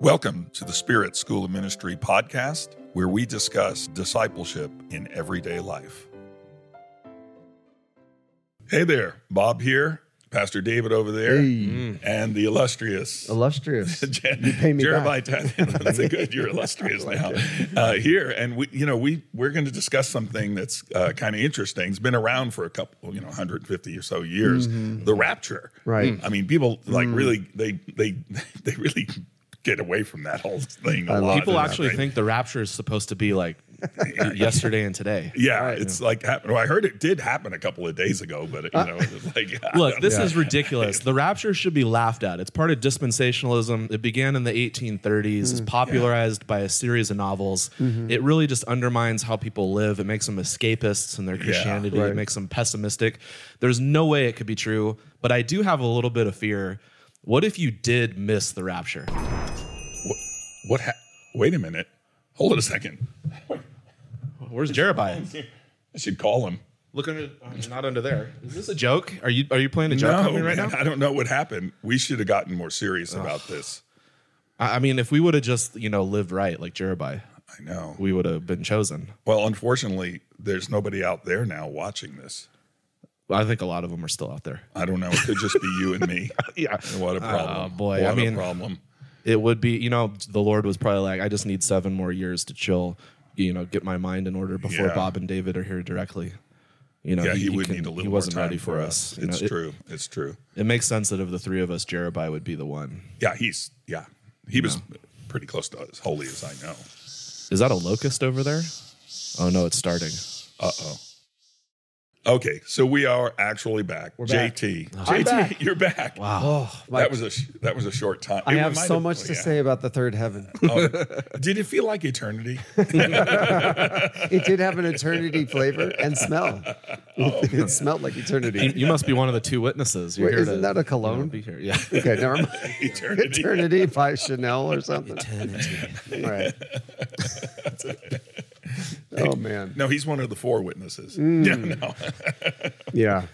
Welcome to the Spirit School of Ministry podcast, where we discuss discipleship in everyday life. Hey there, Bob here, Pastor David over there, and the illustrious. You pay me Jeremiah back. That's a good. You're illustrious now. Here, and we're going to discuss something that's kind of interesting. It's been around for a couple, 150 or so years. The rapture, Right. I mean, people really they really get away from that whole thing a lot. People actually think the rapture is supposed to be like yesterday and today. Yeah, it's like happened. Well, I heard it did happen a couple of days ago, but it was like, Look, this is ridiculous. The rapture should be laughed at. It's part of dispensationalism. It began in the 1830s. It's popularized by a series of novels. It really just undermines how people live. It makes them escapists in their Christianity. right. It makes them pessimistic. There's no way it could be true, but I do have a little bit of fear. What if you did miss the rapture? Wait a minute. Hold it a second. Where's Jeremiah? I should call him. Look under, not under there. Is this a joke? Are you playing a joke on me right man, now? I don't know what happened. We should have gotten more serious about this. I mean, if we would have just, lived right like Jeremiah, I know. we would have been chosen. Well, unfortunately, there's nobody out there now watching this. I think a lot of them are still out there. I don't know. It could just be you and me. Yeah. What a problem. Oh, boy. What I mean, a problem. It would be, the Lord was probably like, I just need 7 more years to chill, get my mind in order before Yeah. Bob and David are here directly. He would need a little He more wasn't time ready for us. It's true. It's true. It makes sense that of the 3 of us, Jeremiah would be the one. Yeah, he was pretty close to as holy as I know. Is that a locust over there? Oh, no, it's starting. Uh-oh. Okay, so we are actually back. We're back. JT, I'm back. you're back. Wow. That was a short time. I It have so reminded- much to say about the third heaven. Oh, did it feel like eternity? It did have an eternity flavor and smell. It smelled like eternity. You must be one of the 2 witnesses. You're Wait, here isn't that a cologne? be here. Yeah. Okay, never mind. Eternity. Eternity by Chanel or something. Eternity. Right. Oh, man. No, he's one of the 4 witnesses. Yeah, no. Yeah.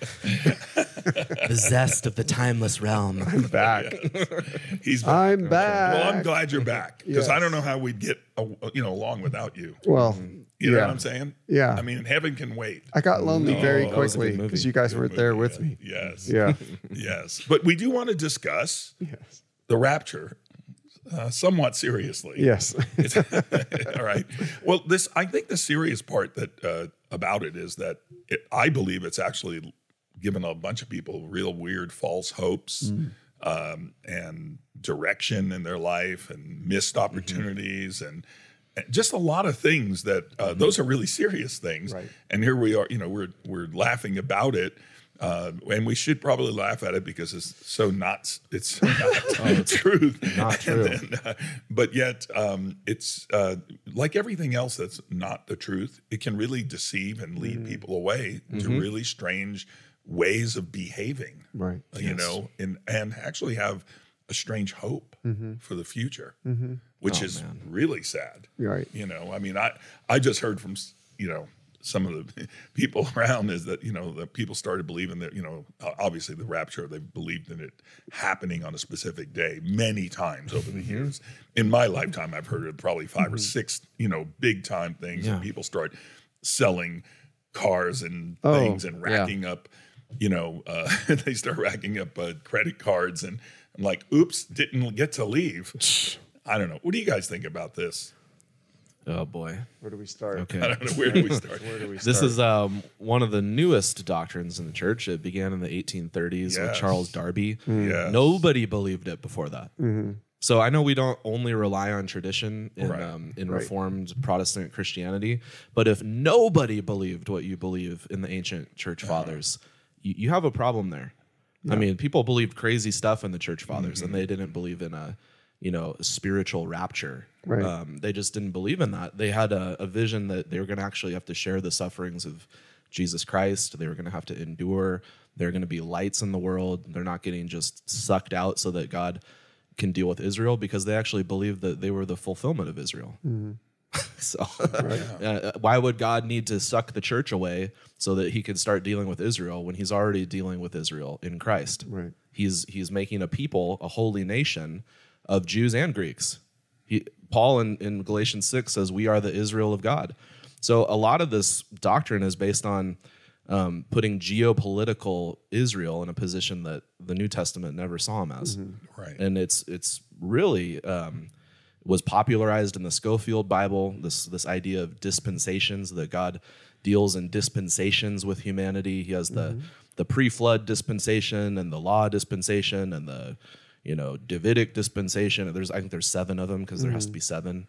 The zest of the timeless realm. I'm back. He's back. I'm back. Well, I'm glad you're back because Yes. I don't know how we'd get along without you. Well, You know yeah. what I'm saying? Yeah. I mean, heaven can wait. I got lonely very that was a good quickly movie. because you guys weren't there with me. Yes. Yeah. Yes. But we do want to discuss Yes. the rapture somewhat seriously. Yes. All right. Well, I think the serious part that about it is that I believe it's actually given a bunch of people real weird false hopes and direction in their life and missed opportunities and just a lot of things that those are really serious things. Right. And here we are. We're laughing about it. And we should probably laugh at it because it's so not truth. Not true. And then, but yet, it's like everything else that's not the truth. It can really deceive and lead people away to really strange ways of behaving. Right. And actually have a strange hope for the future, which is really sad. Right. I mean, I just heard from some of the people around is that that people started believing that obviously the rapture, they believed in it happening on a specific day many times over the years. In my lifetime, I've heard of probably 5 or 6 big time things, and people start selling cars and things and racking up. They start racking up credit cards, and I'm like, oops, didn't get to leave. I don't know. What do you guys think about this? Oh, boy. Where do we start? Okay. I don't know. Where do we start? This is one of the newest doctrines in the church. It began in the 1830s with Yes. Charles Darby. Yes. Nobody believed it before that. So I know we don't only rely on tradition in Right. Reformed Protestant Christianity, but if nobody believed what you believe in the ancient church fathers, you have a problem there. I mean, people believed crazy stuff in the church fathers, and they didn't believe in a spiritual rapture. Right. They just didn't believe in that. They had a vision that they were going to actually have to share the sufferings of Jesus Christ. They were going to have to endure. They're going to be lights in the world. They're not getting just sucked out so that God can deal with Israel, because they actually believed that they were the fulfillment of Israel. So why would God need to suck the church away so that he could start dealing with Israel when he's already dealing with Israel in Christ? Right. He's making a people, a holy nation of Jews and Greeks. Paul in Galatians 6 says, we are the Israel of God. So a lot of this doctrine is based on putting geopolitical Israel in a position that the New Testament never saw him as. Right. And it's really was popularized in the Schofield Bible, this idea of dispensations, that God deals in dispensations with humanity. He has the pre-flood dispensation and the law dispensation and the Davidic dispensation. I think there's 7 of them because there has to be 7.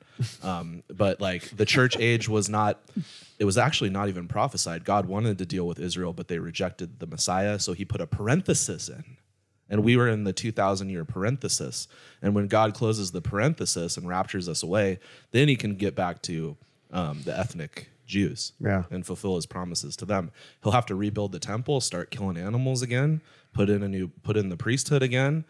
But like the church age was actually not even prophesied. God wanted to deal with Israel, but they rejected the Messiah. So he put a parenthesis in, and we were in the 2,000-year parenthesis. And when God closes the parenthesis and raptures us away, then he can get back to the ethnic Jews and fulfill his promises to them. He'll have to rebuild the temple, start killing animals again, put in the priesthood again.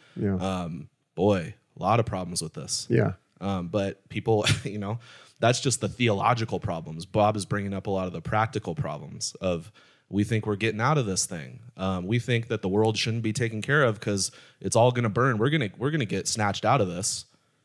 Boy, a lot of problems with this. But people, that's just the theological problems. Bob is bringing up a lot of the practical problems of, we think we're getting out of this thing. We think that the world shouldn't be taken care of because it's all going to burn. We're gonna get snatched out of this.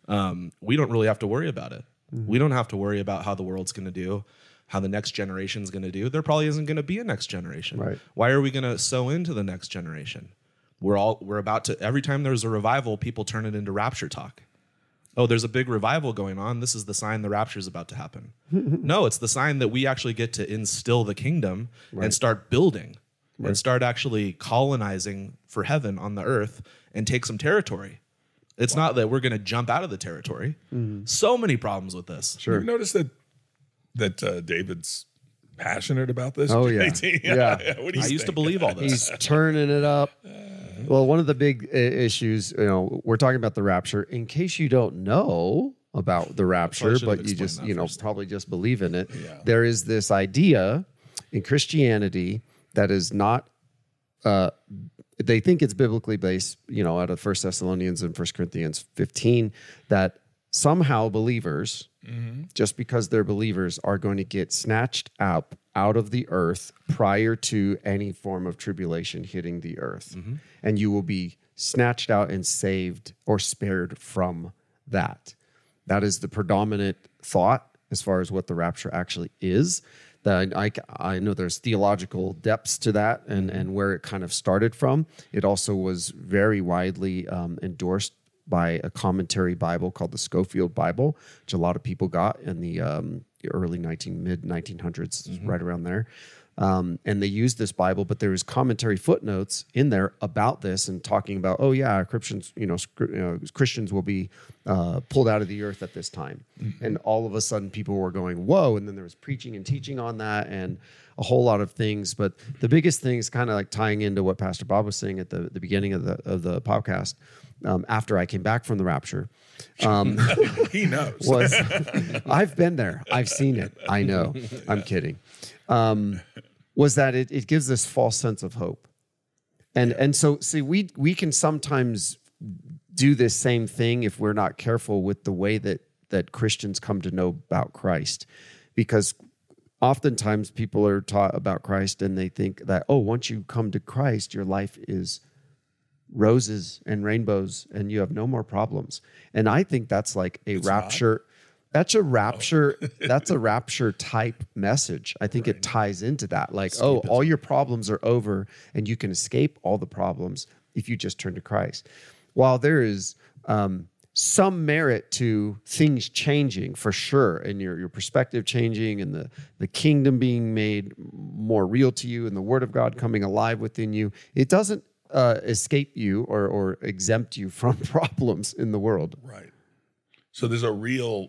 We don't really have to worry about it. We don't have to worry about how the world's going to do, how the next generation's going to do. There probably isn't going to be a next generation. Right. Why are we going to sow into the next generation? We're about to, every time there's a revival, people turn it into rapture talk. Oh, there's a big revival going on. This is the sign the rapture is about to happen. No, it's the sign that we actually get to instill the kingdom and start building and start actually colonizing for heaven on the earth and take some territory. It's not that we're going to jump out of the territory. So many problems with this. Sure. You notice that David's passionate about this? Oh, yeah. Yeah. What do you I used to think? believe all this. He's turning it up. Well, one of the big issues, we're talking about the rapture. In case you don't know about the rapture, should have but you just, explained that first. probably just believe in it. There is this idea in Christianity that is not, they think it's biblically based, out of 1 Thessalonians and 1 Corinthians 15, that somehow believers, just because they're believers, are going to get snatched out of the earth prior to any form of tribulation hitting the earth. And you will be snatched out and saved or spared from that. That is the predominant thought as far as what the rapture actually is. That I know there's theological depths to that and where it kind of started from. It also was very widely endorsed by a commentary Bible called the Schofield Bible, which a lot of people got in the early mid 1900s, right around there. And they used this Bible, but there was commentary footnotes in there about this and talking about, Christians will be pulled out of the earth at this time. And all of a sudden people were going, whoa. And then there was preaching and teaching on that and a whole lot of things. But the biggest thing is kind of like tying into what Pastor Bob was saying at the beginning of the podcast, after I came back from the rapture. He knows. I've been there. I've seen it. I know. I'm kidding. Was that it gives this false sense of hope. And so, see, we can sometimes do this same thing if we're not careful with the way that Christians come to know about Christ. Because oftentimes people are taught about Christ and they think that, once you come to Christ, your life is roses and rainbows and you have no more problems. And I think that's like it's rapture. That's a rapture. That's a rapture type message. I think it ties into that. Like, escapism. All your problems are over and you can escape all the problems if you just turn to Christ. While there is some merit to things changing for sure, and your perspective changing and the kingdom being made more real to you and the word of God coming alive within you, it doesn't escape you or exempt you from problems in the world. Right. So there's a real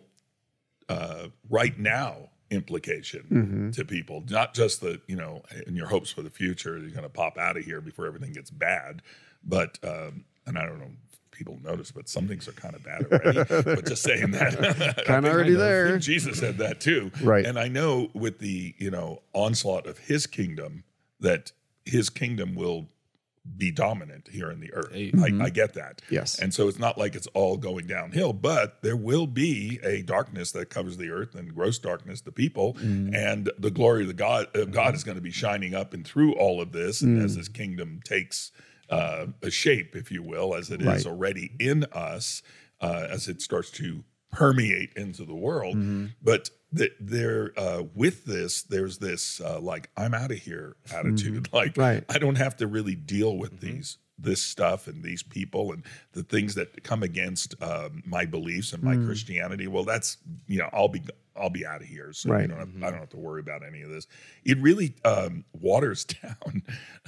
right now implication to people, not just the, in your hopes for the future, you're going to pop out of here before everything gets bad. But, and I don't know if people notice, but some things are kind of bad already. But just saying that. Kind of already there. Jesus said that too. Right. And I know with the, onslaught of his kingdom, that his kingdom will be dominant here in the earth. I get that. Yes. And so it's not like it's all going downhill, but there will be a darkness that covers the earth and gross darkness to people. And the glory of God is going to be shining up and through all of this. And as his kingdom takes a shape, if you will, as it is already in us, as it starts to permeate into the world. But there, with this, there's this like, I'm out of here attitude. Like, Right. I don't have to really deal with this stuff and these people and the things that come against my beliefs and my Christianity. Well, that's, I'll be out of here. So Right. I don't have to worry about any of this. It really waters down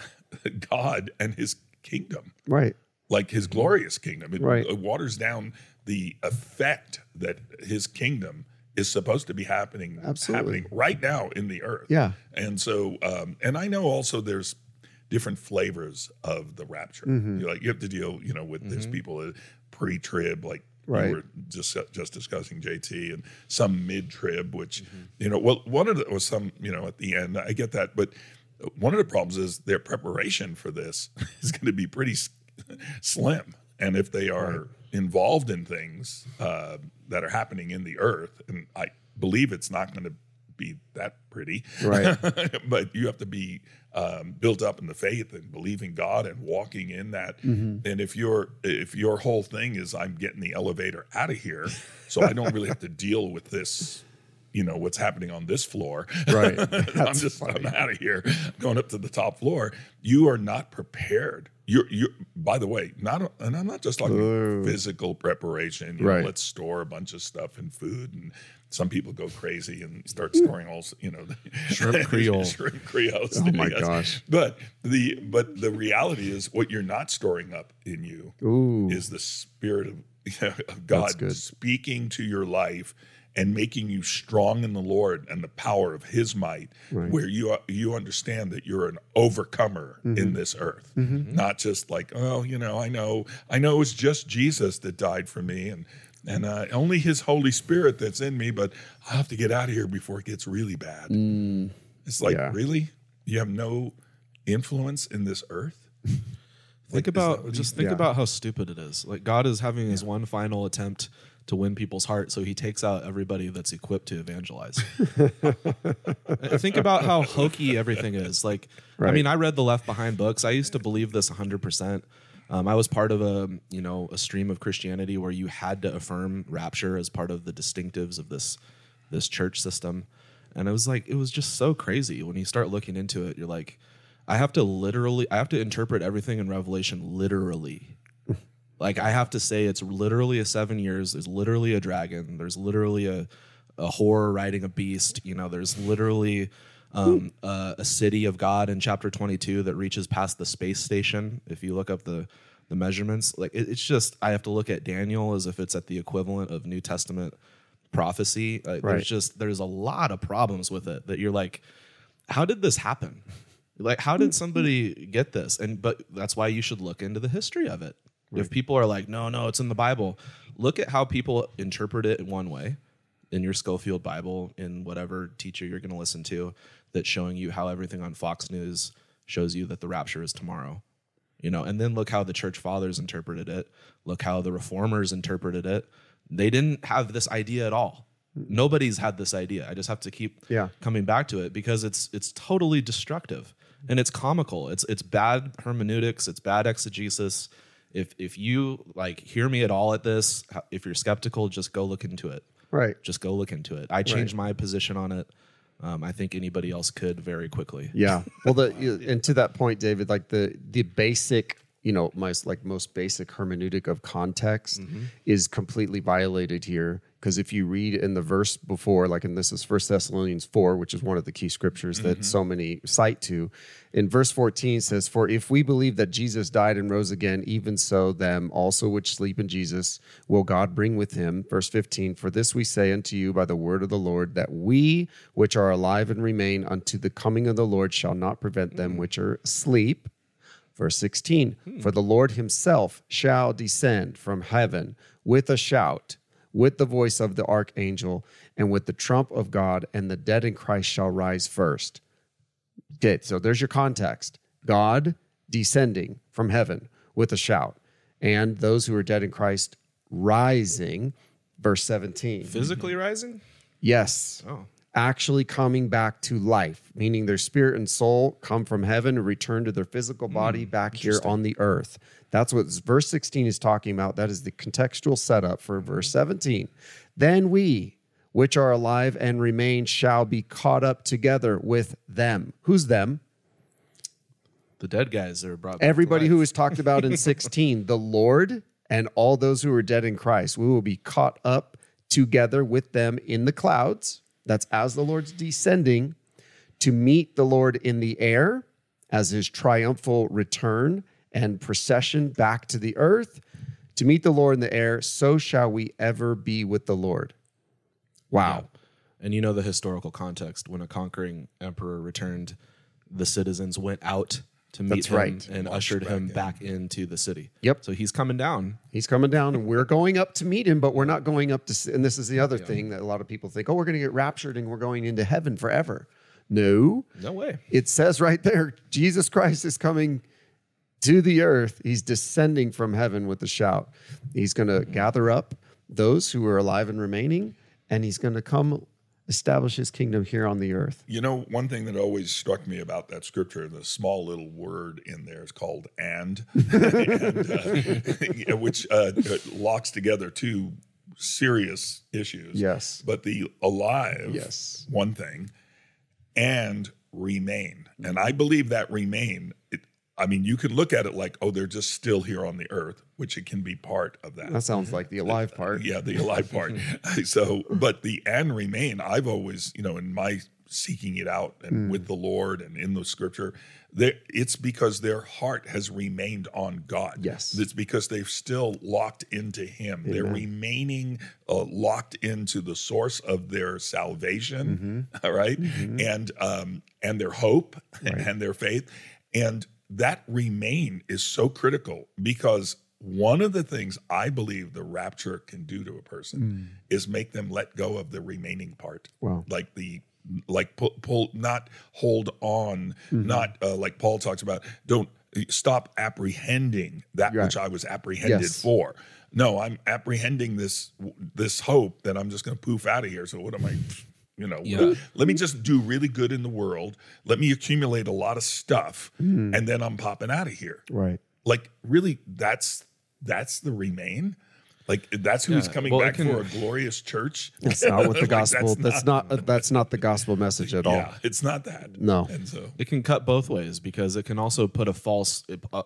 God and his kingdom, Right. like his glorious kingdom. Right. It waters down the effect that his kingdom is supposed to be happening right now in the earth. Yeah. And so, and I know also there's different flavors of the rapture. You have to deal, with there's people pre-trib, like Right. we were just discussing, JT, and some mid-trib, which, well, one of the was some, at the end, I get that, but one of the problems is their preparation for this is going to be pretty slim. And if they are involved in things that are happening in the earth, and I believe it's not going to be that pretty, Right. but you have to be built up in the faith and believing God and walking in that. And if your whole thing is, I'm getting the elevator out of here, so I don't really have to deal with this, what's happening on this floor. Right. I'm out of here, going up to the top floor. You are not prepared. You're by the way, and I'm not just talking physical preparation. Right. Let's store a bunch of stuff and food, and some people go crazy and start storing all, Shrimp Creole. Shrimp Creole. Oh my gosh. But the reality is, what you're not storing up in you is the Spirit of God speaking to your life and making you strong in the Lord and the power of his might, where you understand that you're an overcomer in this earth, not just like, I know it's just Jesus that died for me, and only his Holy Spirit that's in me, but I have to get out of here before it gets really bad. It's like, really? You have no influence in this earth? Think about how stupid it is. Like, God is having his one final attempt to win people's heart, so he takes out everybody that's equipped to evangelize. Think about how hokey everything is. Like, I mean, I read the Left Behind books. I used to believe this 100%. I was part of a stream of Christianity where you had to affirm rapture as part of the distinctives of this church system, and it was just so crazy. When you start looking into it, you're like, I have to interpret everything in Revelation literally. Like, I have to say it's literally a 7 years. There's literally a dragon. There's literally a whore riding a beast. There's literally a city of God in chapter 22 that reaches past the space station. If you look up the measurements, like it's just, I have to look at Daniel as if it's at the equivalent of New Testament prophecy. There's a lot of problems with it that you're like, how did this happen? Like, how did somebody get this? But that's why you should look into the history of it. Right. If people are like, no, it's in the Bible, look at how people interpret it in one way, in your Schofield Bible, in whatever teacher you're going to listen to, that's showing you how everything on Fox News shows you that the rapture is tomorrow. And then look how the church fathers interpreted it. Look how the reformers interpreted it. They didn't have this idea at all. Nobody's had this idea. I just have to keep coming back to it because it's totally destructive and it's comical. It's bad hermeneutics. It's bad exegesis. If you hear me at all at this, if you're skeptical, just go look into it. Right. Just go look into it. I changed my position on it. I think anybody else could very quickly. Yeah. Well, and to that point, David, like the basic, most basic hermeneutic of context is completely violated here. Because if you read in the verse before, and this is 1 Thessalonians 4, which is one of the key scriptures that so many cite to, in verse 14 says, "For if we believe that Jesus died and rose again, even so them also which sleep in Jesus will God bring with him." Verse 15, "For this we say unto you by the word of the Lord, that we which are alive and remain unto the coming of the Lord shall not prevent them which are asleep." Verse 16, "For the Lord himself shall descend from heaven with a shout, with the voice of the archangel, and with the trump of God, and the dead in Christ shall rise first." Okay, so there's your context. God descending from heaven with a shout, and those who are dead in Christ rising. Verse 17. Physically rising? Yes. Oh. Actually coming back to life, meaning their spirit and soul come from heaven and return to their physical body back here on the earth. That's what verse 16 is talking about. That is the contextual setup for verse 17. Then we, which are alive and remain, shall be caught up together with them. Who's them? The dead guys are brought back to Everybody life. who is talked about in 16, the Lord and all those who are dead in Christ. We will be caught up together with them in the clouds. That's as the Lord's descending to meet the Lord in the air as his triumphal return and procession back to the earth. To meet the Lord in the air, so shall we ever be with the Lord. Wow. And you know the historical context. When a conquering emperor returned, the citizens went out to meet That's him right. and ushered him back into the city. Yep. So he's coming down. He's coming down and we're going up to meet him, but we're not going up to, and this is the other thing that a lot of people think, oh, we're going to get raptured and we're going into heaven forever. No. No way. It says right there, Jesus Christ is coming to the earth. He's descending from heaven with a shout. He's going to gather up those who are alive and remaining, and he's going to come establish his kingdom here on the earth. You know, one thing that always struck me about that scripture, the small little word in there is called and which locks together two serious issues. Yes. But the alive, Yes. one thing, and remain. And I believe that remain, I mean, you can look at it like, oh, they're just still here on the earth, which it can be part of that. That sounds like the alive part. Yeah, the alive part. So, but the and remain, I've always, you know, in my seeking it out and with the Lord and in the scripture, it's because their heart has remained on God. Yes. It's because they've still locked into Him. They're remaining locked into the source of their salvation, all right? And their hope and their faith. And that remain is so critical because one of the things I believe the rapture can do to a person is make them let go of the remaining part. Wow. Like pull not hold on, not like Paul talks about, don't stop apprehending that which I was apprehended for. No, I'm apprehending this hope that I'm just going to poof out of here. So what am I, let me just do really good in the world. Let me accumulate a lot of stuff and then I'm popping out of here. Right. Like really that's the remain. Like that's who's coming back for a glorious church. That's not what the gospel. That's not the gospel message at all. Yeah, it's not that. No. And so It can cut both ways because it can also put a false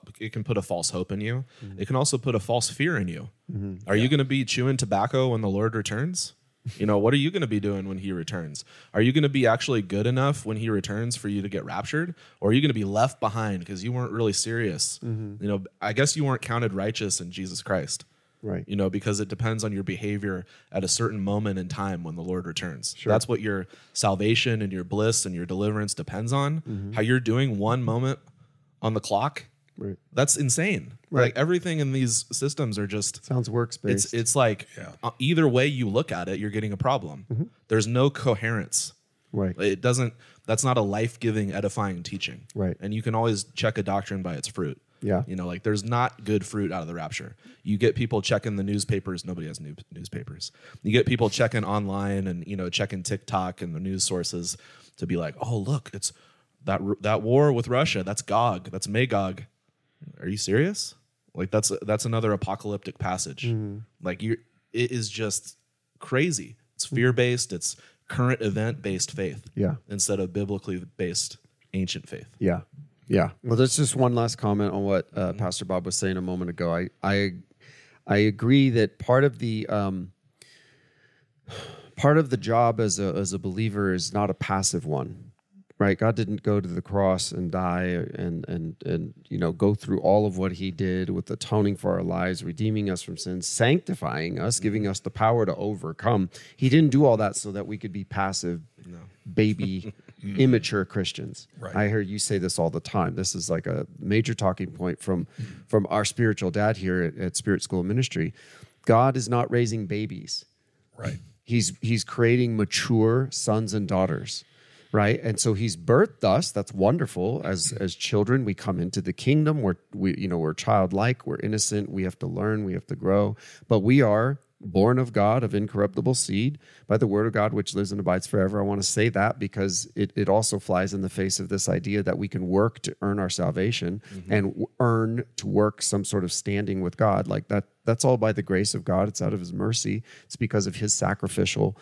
hope in you. It can also put a false fear in you. Are you going to be chewing tobacco when the Lord returns? What are you going to be doing when he returns? Are you going to be actually good enough when he returns for you to get raptured? Or are you going to be left behind because you weren't really serious? I guess you weren't counted righteous in Jesus Christ. Right. Because it depends on your behavior at a certain moment in time when the Lord returns. Sure. That's what your salvation and your bliss and your deliverance depends on. How you're doing one moment on the clock. Right. That's insane. Right. Like everything in these systems are just Sounds works based. it's like either way you look at it, you're getting a problem. There's no coherence. Right. That's not a life-giving, edifying teaching. Right. And you can always check a doctrine by its fruit. Yeah. Like there's not good fruit out of the rapture. You get people checking the newspapers. Nobody has newspapers. You get people checking online and, checking TikTok and the news sources to be like, oh, look, it's that war with Russia. That's Gog. That's Magog. Are you serious? Like that's another apocalyptic passage. Like it is just crazy. It's fear-based. It's current event-based faith. Yeah. Instead of biblically based ancient faith. Yeah. Yeah. Well, there's just one last comment on what Pastor Bob was saying a moment ago. I agree that part of the job as a believer is not a passive one, right? God didn't go to the cross and die and go through all of what he did with atoning for our lives, redeeming us from sin, sanctifying us, giving us the power to overcome. He didn't do all that so that we could be passive, baby, immature Christians. Right. I hear you say this all the time. This is like a major talking point from our spiritual dad here at Spirit School Ministry. God is not raising babies. right. He's creating mature sons and daughters, right? And so he's birthed us. That's wonderful. As children, we come into the kingdom. We're childlike. We're innocent. We have to learn. We have to grow. But we are born of God, of incorruptible seed, by the word of God, which lives and abides forever. I want to say that because it also flies in the face of this idea that we can work to earn our salvation and earn to work some sort of standing with God. Like that's all by the grace of God. It's out of his mercy. It's because of his sacrificial,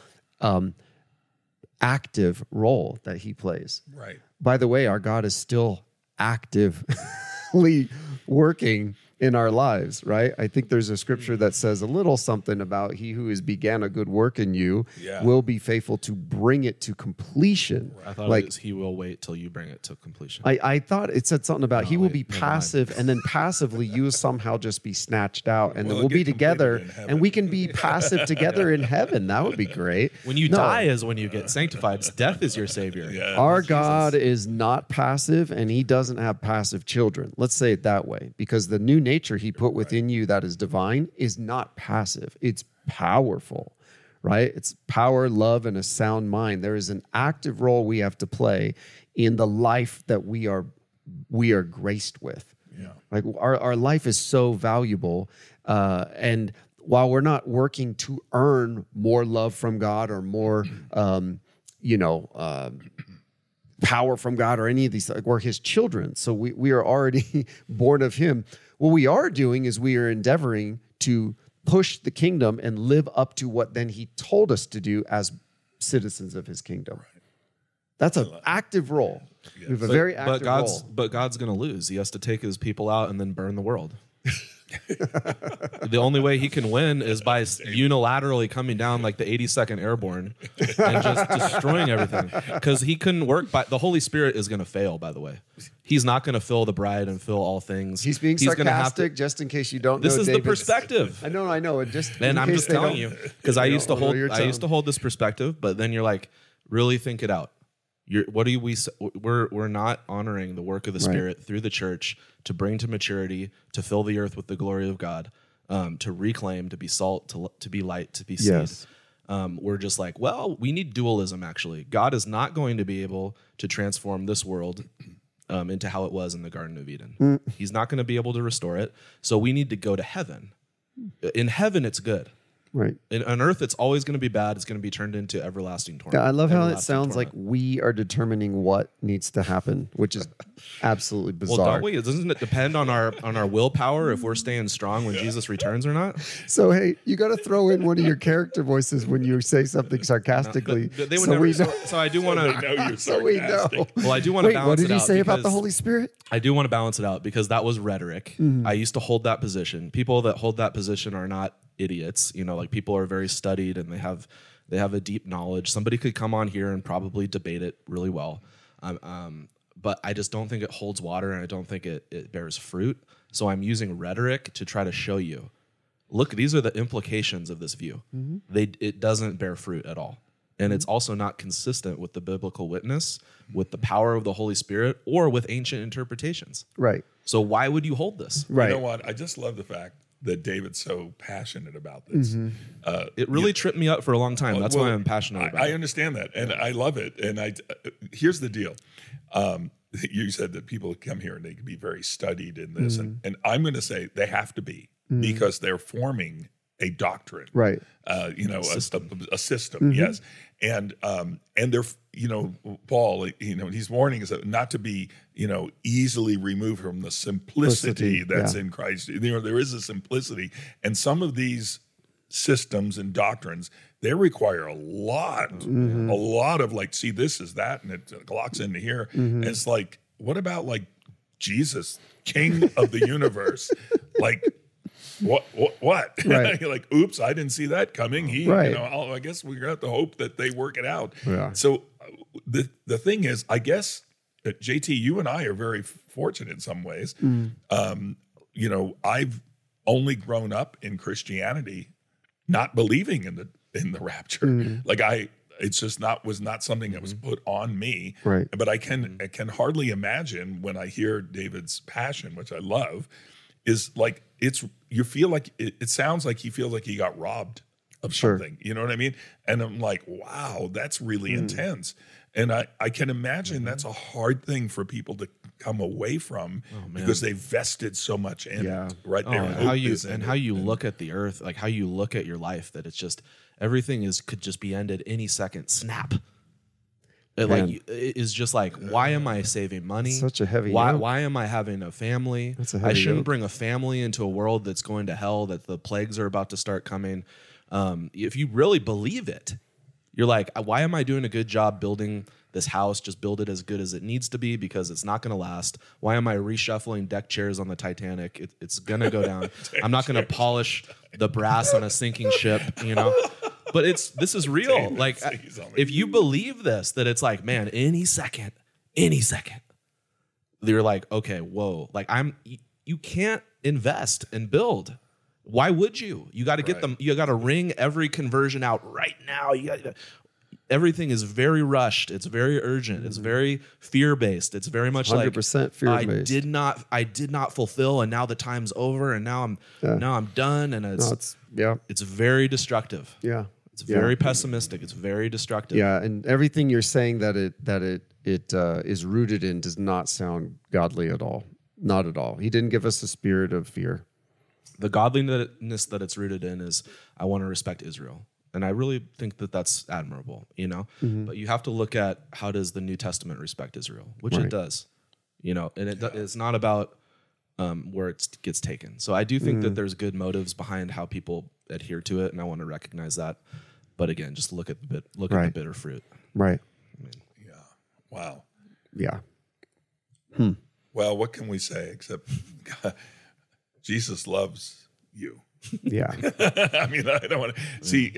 active role that he plays. Right. By the way, our God is still actively working in our lives, right? I think there's a scripture that says a little something about he who has began a good work in you will be faithful to bring it to completion. I thought like, it was he will wait till you bring it to completion. I thought it said something about he will be passive, and then passively you will somehow just be snatched out, and then we'll be together, and we can be passive together in heaven. That would be great. When you die is when you get sanctified. Death is your savior. Yeah, Our God is not passive, and he doesn't have passive children. Let's say it that way, because the new nature he put within you that is divine is not passive. It's powerful, right? It's power, love, and a sound mind. There is an active role we have to play in the life that we are graced with. Yeah. Like our life is so valuable, and while we're not working to earn more love from God or more, power from God or any of these, we're his children. So we are already born of him. What we are doing is we are endeavoring to push the kingdom and live up to what then he told us to do as citizens of his kingdom. Right. That's an active role. Yes. We have a very active role. But God's going to lose. He has to take his people out and then burn the world. The only way he can win is by unilaterally coming down like the 82nd Airborne and just destroying everything. Because he couldn't work by the Holy Spirit is going to fail, by the way. He's not going to fill the bride and fill all things. He's being sarcastic, just in case you don't know. This is David's, the perspective. I know. And I'm just telling you, because I used to hold this perspective, but then you're like, really think it out. We're not honoring the work of the Spirit through the church to bring to maturity, to fill the earth with the glory of God, to reclaim, to be salt, to be light, to be seed. Yes. We're just like, well, we need dualism, actually. God is not going to be able to transform this world into how it was in the Garden of Eden. He's not going to be able to restore it. So we need to go to heaven. In heaven, it's good. Right. On earth, it's always going to be bad. It's going to be turned into everlasting torment. Yeah, I love how it sounds like we are determining what needs to happen, which is absolutely bizarre. Well, don't we? Doesn't it depend on our willpower if we're staying strong when Jesus returns or not? So, hey, you got to throw in one of your character voices when you say something sarcastically. They would never. So I do want to. So we know. Well, I do want to balance it out. What did he say about the Holy Spirit? I do want to balance it out because that was rhetoric. I used to hold that position. People that hold that position are not idiots. Like people are very studied and they have a deep knowledge. Somebody could come on here and probably debate it really well. But I just don't think it holds water and I don't think it bears fruit. So I'm using rhetoric to try to show you, look, these are the implications of this view. It doesn't bear fruit at all. And it's also not consistent with the biblical witness, with the power of the Holy Spirit, or with ancient interpretations. Right. So why would you hold this? Right. You know what? I just love the fact that David's so passionate about this. It really tripped me up for a long time. That's why I'm passionate about it. I understand that, and I love it. And here's the deal. You said that people come here and they can be very studied in this, and I'm going to say they have to be because they're forming a doctrine, right? A system, yes, and they're Paul, he's warning us not to be easily removed from the simplicity that's in Christ. There is a simplicity, and some of these systems and doctrines they require a lot of like, see, this is that, and it locks into here, and it's like, what about like Jesus, King of the universe, like. What? Right. You're like, oops, I didn't see that coming. I guess we're going to have to hope that they work it out. Yeah. So the thing is, I guess, JT, you and I are very fortunate in some ways. I've only grown up in Christianity, not believing in the rapture. Like it's just was not something that was put on me. Right. But I can hardly imagine when I hear David's passion, which I love, is like you feel like it sounds like he feels like he got robbed of Sure. something. You know what I mean? And I'm like, wow, that's really intense. And I can imagine that's a hard thing for people to come away from because they vested so much in it. Right there. And how you look at the earth, like how you look at your life, that it's just everything could just be ended any second. Snap. It is just like, why am I saving money? Such a heavy why yoke. why am I having a family? That's a I heavy shouldn't yoke. bring a family into a world that's going to hell, that the plagues are about to start coming. If you really believe it, you're like, why am I doing a good job building this house? Just build it as good as it needs to be, because it's not going to last. Why am I reshuffling deck chairs on the Titanic? It's going to go down. I'm not going to polish the brass on a sinking ship, you know? But this is real. Like, if you believe this, that it's like, man, any second, you're like, okay, whoa. Like, you can't invest and build. Why would you? You got to get them. You got to wring every conversion out right now. Everything is very rushed. It's very urgent. It's very fear-based. It's very much 100% fear-based. I did not fulfill, and now the time's over, and now I'm done. And it's very destructive. Yeah. It's very pessimistic. It's very destructive. Yeah, and everything you're saying that it is rooted in does not sound godly at all. Not at all. He didn't give us a spirit of fear. The godliness that it's rooted in is, I want to respect Israel. And I really think that that's admirable, you know? But you have to look at, how does the New Testament respect Israel? Which it does, you know? And it's not about where it gets taken. So I do think that there's good motives behind how people adhere to it, and I want to recognize that. But again, just look at the bitter fruit. Right. Yeah. Wow. Yeah. Well, what can we say except Jesus loves you? Yeah. I mean, I don't want to see,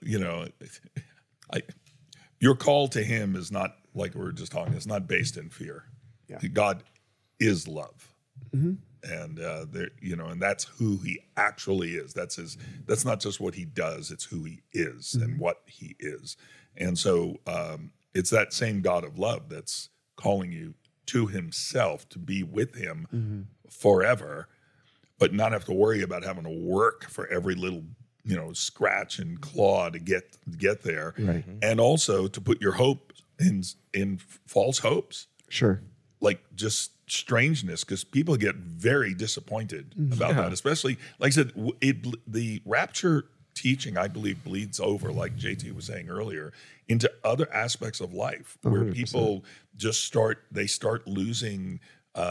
your call to him is not, like we were just talking, it's not based in fear. Yeah. God is love. And and that's who he actually is. That's not just what he does, it's who he is and what he is. And so it's that same God of love that's calling you to himself, to be with him forever, but not have to worry about having to work for every little, scratch and claw to get there. Right. And also to put your hope in false hopes. Sure. Like just strangeness, because people get very disappointed about that, especially, like I said, the rapture teaching, I believe, bleeds over, like JT was saying earlier, into other aspects of life where 100%. people just start losing,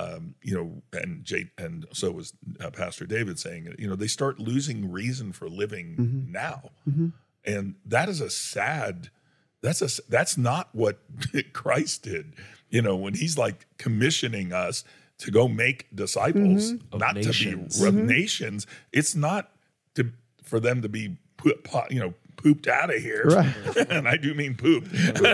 and so was Pastor David saying, they start losing reason for living now. And that is that's not what Christ did. When he's like commissioning us to go make disciples, not nations. to be of nations. It's not for them to be pooped out of here. Right. And I do mean pooped.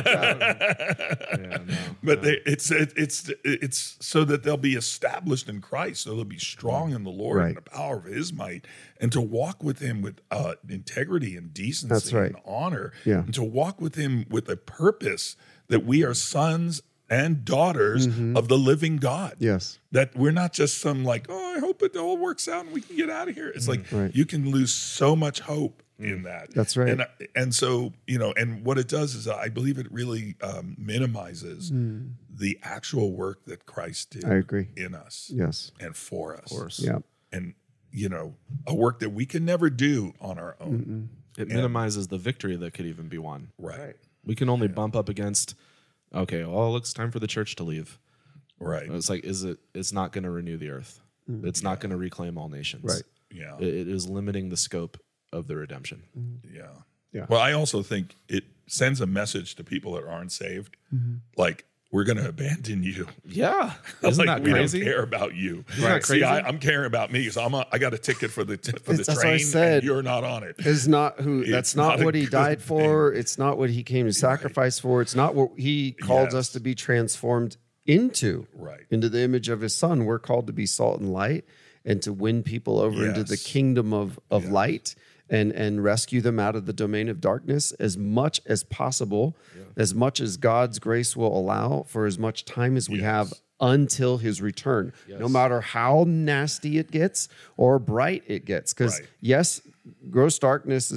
But it's so that they'll be established in Christ, so they'll be strong in the Lord and the power of his might, and to walk with him with integrity and decency and honor, and to walk with him with a purpose that we are sons and daughters of the living God. Yes. That we're not just some I hope it all works out and we can get out of here. It's you can lose so much hope in that. That's right. And so, and what it does is I believe it really minimizes the actual work that Christ did I agree. in us. Yes. And for us. Of course. Yeah. And, a work that we can never do on our own. It minimizes the victory that could even be won. Right. We can only bump up against, it looks time for the church to leave. Right. It's like, it's not going to renew the earth. It's not going to reclaim all nations. Right. Yeah. It is limiting the scope of the redemption. Yeah. Yeah. Well, I also think it sends a message to people that aren't saved. Like, we're going to abandon you. Yeah. Isn't that we crazy? don't care about you. Isn't that See, crazy? I'm caring about me because I got a ticket for the That's what I train, said. and you're not on it. Is not who. It's That's not not a what he good died for. It's not what he came to sacrifice for. It's not what he called us to be transformed into. Right. Into the image of his son. We're called to be salt and light, and to win people over into the kingdom of light, and rescue them out of the domain of darkness as much as possible, as much as God's grace will allow, for as much time as we have until his return, no matter how nasty it gets or bright it gets. Because yes, gross darkness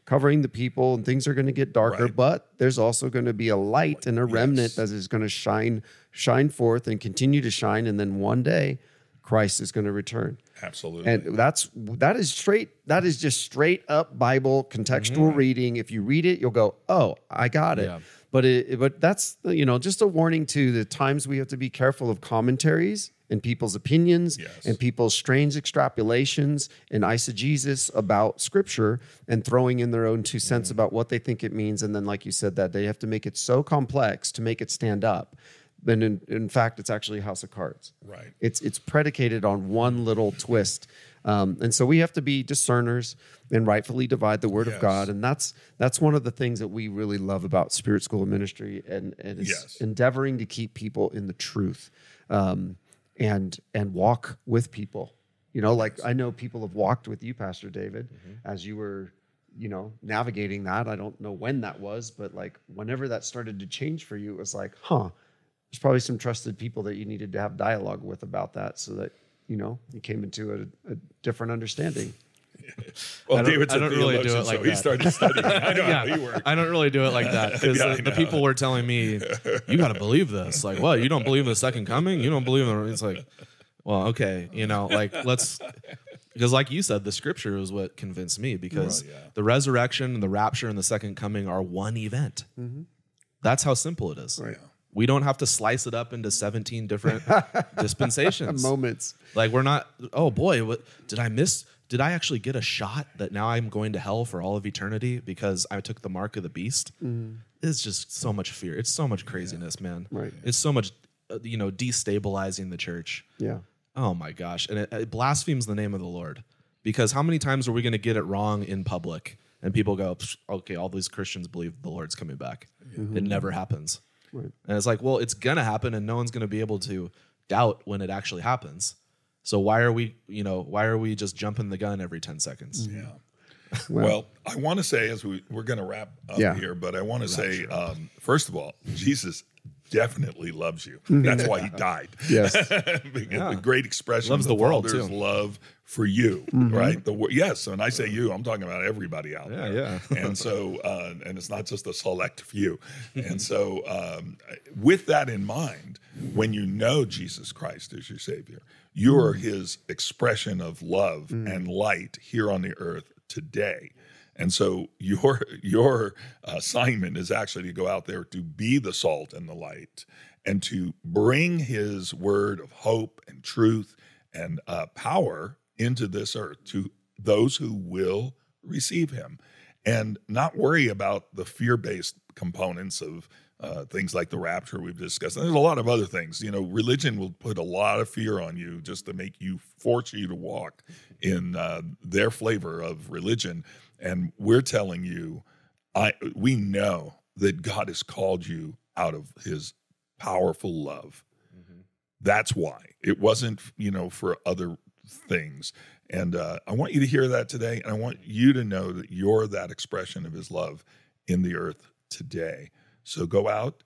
covering the people, and things are going to get darker. Right. But there's also going to be a light and a remnant that is going to shine forth and continue to shine. And then one day, Christ is going to return. Absolutely. And that is just straight up Bible contextual reading. If you read it, you'll go, "Oh, I got it." Yeah. But that's just a warning to the times we have to be careful of commentaries and people's opinions and people's strange extrapolations and eisegesis about Scripture and throwing in their own 2 cents about what they think it means. And then, like you said, that they have to make it so complex to make it stand up. Then in fact, it's actually a house of cards. Right. It's predicated on one little twist. And so we have to be discerners and rightfully divide the word of God. And that's one of the things that we really love about Spirit School of Ministry and is endeavoring to keep people in the truth and walk with people. Like I know people have walked with you, Pastor David, as you were, navigating that. I don't know when that was, but like whenever that started to change for you, it was like, there's probably some trusted people that you needed to have dialogue with about that so that, you came into a different understing. Well, David's I don't really do it like so that. he started studying. I know how he works. I don't really do it like that because the people were telling me, you got to believe this. Like, what? You don't believe in the second coming? You don't believe in it's like, well, okay, because like you said, the Scripture is what convinced me because the resurrection and the rapture and the second coming are one event. That's how simple it is. Right. We don't have to slice it up into 17 different dispensations. Moments. Like we're not, oh boy, what did I miss? Did I actually get a shot that now I'm going to hell for all of eternity because I took the mark of the beast? It's just so much fear. It's so much craziness, man. Right. It's so much, destabilizing the church. Yeah. Oh my gosh. And it blasphemes the name of the Lord because how many times are we going to get it wrong in public and people go, okay, all these Christians believe the Lord's coming back. It never happens. Right. And it's like, well, it's going to happen and no one's going to be able to doubt when it actually happens. So why are we just jumping the gun every 10 seconds? Yeah. Well, I want to say as we're going to wrap up here, but I want to say, first of all, Jesus definitely loves you. That's why he died. Yes. The great expression Loves of the world, Father's too. love for you, right? Yes, and I say you, I'm talking about everybody out there. Yeah. And so, and it's not just a select few. And so, with that in mind, when you know Jesus Christ as your Savior, you are his expression of love and light here on the earth today. And so your assignment is actually to go out there to be the salt and the light and to bring his word of hope and truth and power into this earth to those who will receive him and not worry about the fear-based components of things like the rapture we've discussed. And there's a lot of other things. Religion will put a lot of fear on you just to force you to walk in their flavor of religion. And we're telling you, we know that God has called you out of his powerful love. That's why. It wasn't, for other things. And I want you to hear that today. And I want you to know that you're that expression of his love in the earth today. So go out,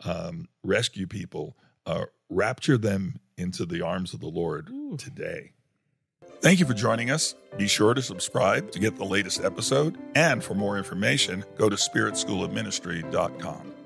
rescue people, rapture them into the arms of the Lord today. Thank you for joining us. Be sure to subscribe to get the latest episode. And for more information, go to spiritschoolofministry.com.